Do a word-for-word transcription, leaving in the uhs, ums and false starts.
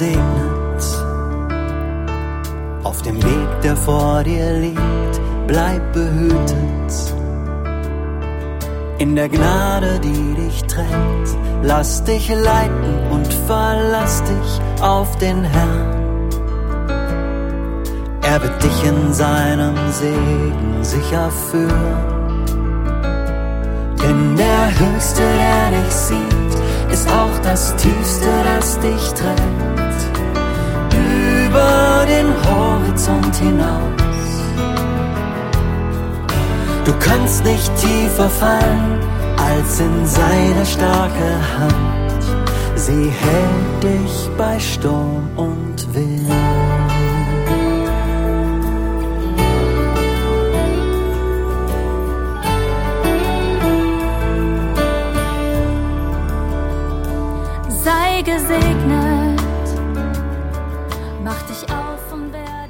gesegnet. Auf dem Weg, der vor dir liegt, bleib behütet. In der Gnade, die dich trägt, lass dich leiten und verlass dich auf den Herrn. Er wird dich in seinem Segen sicher führen. Denn der Höchste, der dich sieht, ist auch das Tiefste, das dich trägt. Über den Horizont hinaus. Du kannst nicht tiefer fallen als in seine starke Hand. Sie hält dich bei Sturm und Wind. Sei gesegnet, mach dich auf und werde